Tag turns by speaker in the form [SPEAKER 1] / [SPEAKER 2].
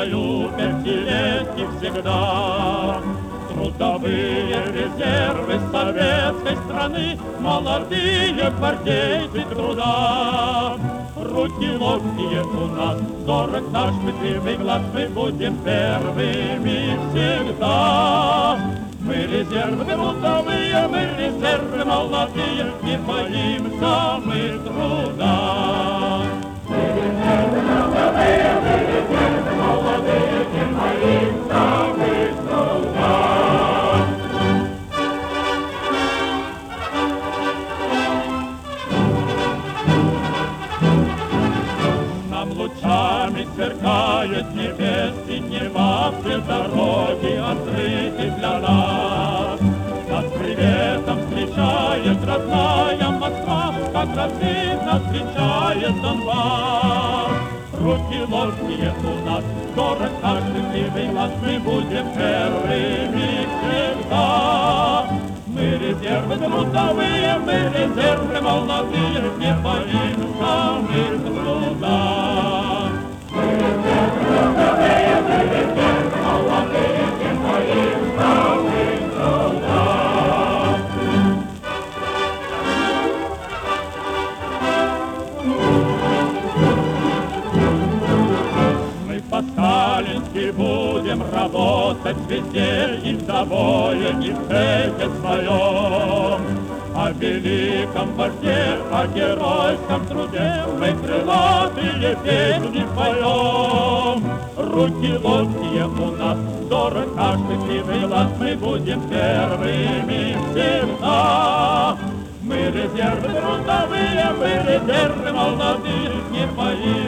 [SPEAKER 1] свою пятилетки всегда. Трудовые резервы советской страны, молодые гвардейцы труда. Руки ловкие у нас, взор наш пытливый глаз, мы будем первыми всегда. Мы резервы трудовые, мы резервы молодые, не боимся мы труда. Мы резервы трудовые, мы резервы молодые, не боимся мы труда. Нам лучами сверкает небес, и неба все дороги открыты для нас. Нас приветом встречает родная Москва, как родных нас встречает Донбасс. Руки ловкие у нас, город каждый пытливый глаз, мы будем первыми всегда. Мы резервы трудовые, мы резервы молодые, не боимся мы труда. Мы резервы трудовые, мы резервы молодые, не боимся мы труда. Мы по-сталински будем работать везде, и в забое, и в цехе своем. О великом вожде, о геройском труде мы крылатые песни поем. Руки ловкие у нас, дорог каждый сивый глаз, мы будем первыми всегда. Мы резервы трудовые, мы резервы молодые, не боимся.